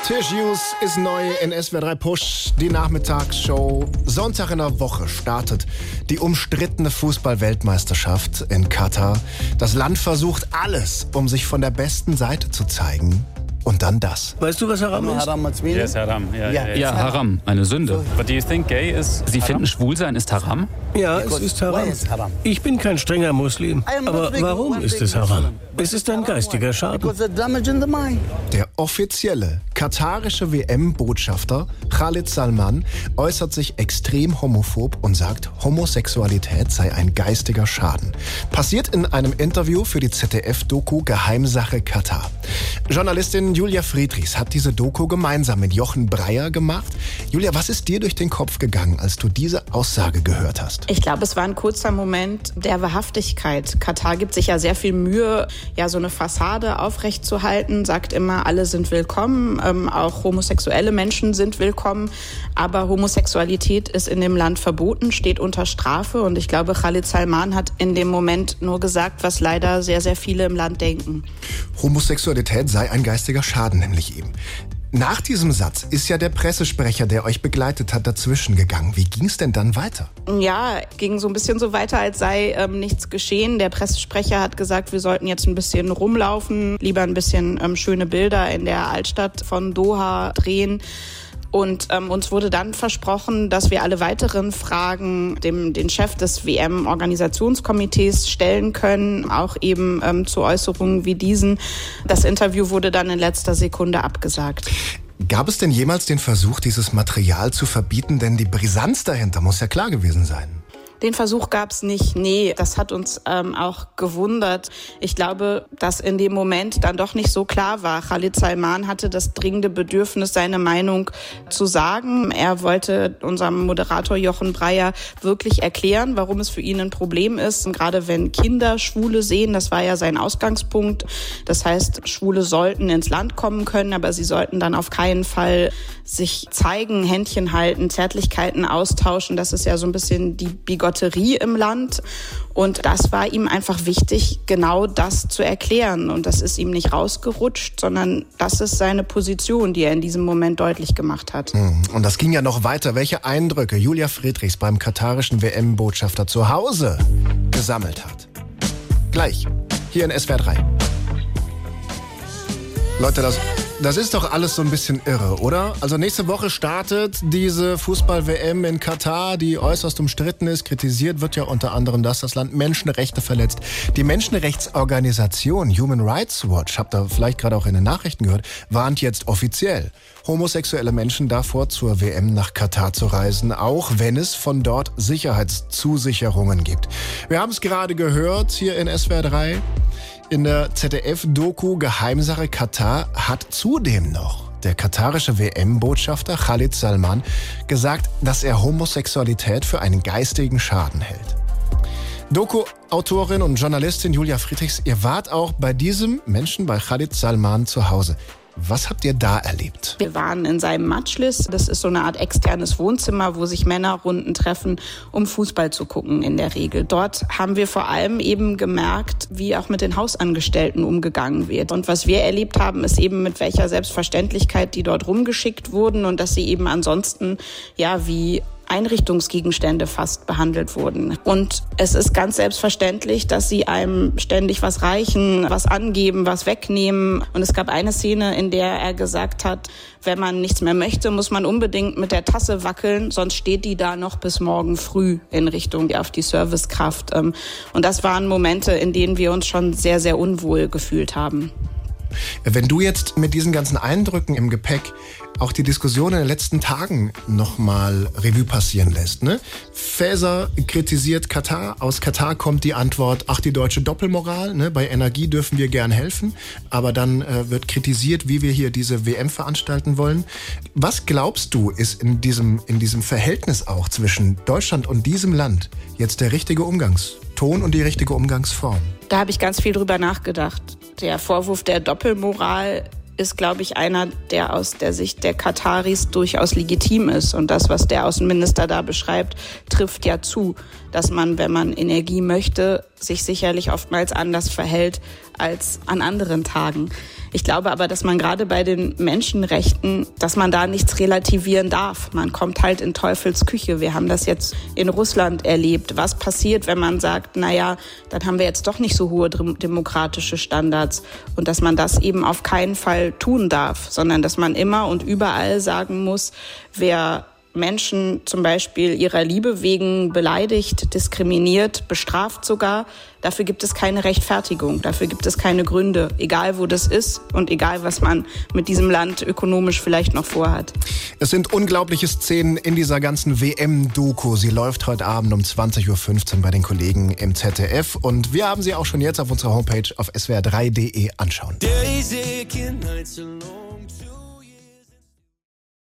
Tischjus ist neu in SWR 3 Push, die Nachmittagsshow. Sonntag in der Woche startet die umstrittene Fußball-Weltmeisterschaft in Katar. Das Land versucht alles, um sich von der besten Seite zu zeigen. Und dann das. Weißt du, was Haram ist? Yes, Haram. Ja, Haram, eine Sünde. But do you think gay is Sie finden, Schwulsein ist Haram? Ja, es ist Haram. Ich bin kein strenger Muslim. Aber warum ist es Haram? Es ist ein geistiger Schaden. Der offizielle katarische WM-Botschafter Khalid Salman äußert sich extrem homophob und sagt, Homosexualität sei ein geistiger Schaden. Passiert in einem Interview für die ZDF-Doku Geheimsache Katar. Journalistin Julia Friedrichs hat diese Doku gemeinsam mit Jochen Breyer gemacht. Julia, was ist dir durch den Kopf gegangen, als du diese Aussage gehört hast? Ich glaube, es war ein kurzer Moment der Wahrhaftigkeit. Katar gibt sich ja sehr viel Mühe, ja so eine Fassade aufrechtzuerhalten, sagt immer, alle sind willkommen, auch homosexuelle Menschen sind willkommen, aber Homosexualität ist in dem Land verboten, steht unter Strafe und ich glaube, Khalid Salman hat in dem Moment nur gesagt, was leider sehr, sehr viele im Land denken. Homosexualität sei ein geistiger Schaden, nämlich eben. Nach diesem Satz ist ja der Pressesprecher, der euch begleitet hat, dazwischen gegangen. Wie ging es denn dann weiter? Ja, ging so ein bisschen so weiter, als sei nichts geschehen. Der Pressesprecher hat gesagt, wir sollten jetzt ein bisschen rumlaufen, lieber ein bisschen schöne Bilder in der Altstadt von Doha drehen. Und uns wurde dann versprochen, dass wir alle weiteren Fragen den Chef des WM-Organisationskomitees stellen können, auch eben zu Äußerungen wie diesen. Das Interview wurde dann in letzter Sekunde abgesagt. Gab es denn jemals den Versuch, dieses Material zu verbieten? Denn die Brisanz dahinter muss ja klar gewesen sein. Den Versuch gab es nicht. Nee, das hat uns auch gewundert. Ich glaube, dass in dem Moment dann doch nicht so klar war. Khalid Salman hatte das dringende Bedürfnis, seine Meinung zu sagen. Er wollte unserem Moderator Jochen Breyer wirklich erklären, warum es für ihn ein Problem ist. Und gerade wenn Kinder Schwule sehen, das war ja sein Ausgangspunkt. Das heißt, Schwule sollten ins Land kommen können, aber sie sollten dann auf keinen Fall sich zeigen, Händchen halten, Zärtlichkeiten austauschen. Das ist ja so ein bisschen die Bigotterie im Land. Und das war ihm einfach wichtig, genau das zu erklären. Und das ist ihm nicht rausgerutscht, sondern das ist seine Position, die er in diesem Moment deutlich gemacht hat. Und das ging ja noch weiter. Welche Eindrücke Julia Friedrichs beim katarischen WM-Botschafter zu Hause gesammelt hat. Gleich, hier in SWR 3. Leute, das ist doch alles so ein bisschen irre, oder? Also nächste Woche startet diese Fußball-WM in Katar, die äußerst umstritten ist. Kritisiert wird ja unter anderem, dass das Land Menschenrechte verletzt. Die Menschenrechtsorganisation Human Rights Watch, habt ihr vielleicht gerade auch in den Nachrichten gehört, warnt jetzt offiziell, homosexuelle Menschen davor, zur WM nach Katar zu reisen, auch wenn es von dort Sicherheitszusicherungen gibt. Wir haben es gerade gehört hier in SWR 3. In der ZDF-Doku Geheimsache Katar hat zudem noch der katarische WM-Botschafter Khalid Salman gesagt, dass er Homosexualität für einen geistigen Schaden hält. Doku-Autorin und Journalistin Julia Friedrichs, ihr wart auch bei diesem Menschen, bei Khalid Salman, zu Hause. Was habt ihr da erlebt? Wir waren in seinem Majlis. Das ist so eine Art externes Wohnzimmer, wo sich Männerrunden treffen, um Fußball zu gucken in der Regel. Dort haben wir vor allem eben gemerkt, wie auch mit den Hausangestellten umgegangen wird. Und was wir erlebt haben, ist eben mit welcher Selbstverständlichkeit die dort rumgeschickt wurden und dass sie eben ansonsten ja wie Einrichtungsgegenstände fast behandelt wurden. Und es ist ganz selbstverständlich, dass sie einem ständig was reichen, was angeben, was wegnehmen. Und es gab eine Szene, in der er gesagt hat, wenn man nichts mehr möchte, muss man unbedingt mit der Tasse wackeln, sonst steht die da noch bis morgen früh in Richtung auf die Servicekraft. Und das waren Momente, in denen wir uns schon sehr, sehr unwohl gefühlt haben. Wenn du jetzt mit diesen ganzen Eindrücken im Gepäck auch die Diskussion in den letzten Tagen nochmal Revue passieren lässt, ne? Faeser kritisiert Katar, aus Katar kommt die Antwort, ach, die deutsche Doppelmoral, ne? Bei Energie dürfen wir gern helfen, aber dann wird kritisiert, wie wir hier diese WM veranstalten wollen. Was glaubst du, ist in diesem Verhältnis auch zwischen Deutschland und diesem Land jetzt der richtige Umgangston und die richtige Umgangsform? Da habe ich ganz viel drüber nachgedacht. Der Vorwurf der Doppelmoral ist, glaube ich, einer, der aus der Sicht der Kataris durchaus legitim ist. Und das, was der Außenminister da beschreibt, trifft ja zu. dass man, wenn man Energie möchte, sich sicherlich oftmals anders verhält als an anderen Tagen. Ich glaube aber, dass man gerade bei den Menschenrechten, dass man da nichts relativieren darf. Man kommt halt in Teufels Küche. Wir haben das jetzt in Russland erlebt. Was passiert, wenn man sagt, naja, dann haben wir jetzt doch nicht so hohe demokratische Standards, und dass man das eben auf keinen Fall tun darf, sondern dass man immer und überall sagen muss, wer Menschen zum Beispiel ihrer Liebe wegen beleidigt, diskriminiert, bestraft sogar, dafür gibt es keine Rechtfertigung, dafür gibt es keine Gründe, egal wo das ist und egal, was man mit diesem Land ökonomisch vielleicht noch vorhat. Es sind unglaubliche Szenen in dieser ganzen WM-Doku. Sie läuft heute Abend um 20.15 Uhr bei den Kollegen im ZDF, und wir haben sie auch schon jetzt auf unserer Homepage auf swr3.de anschauen.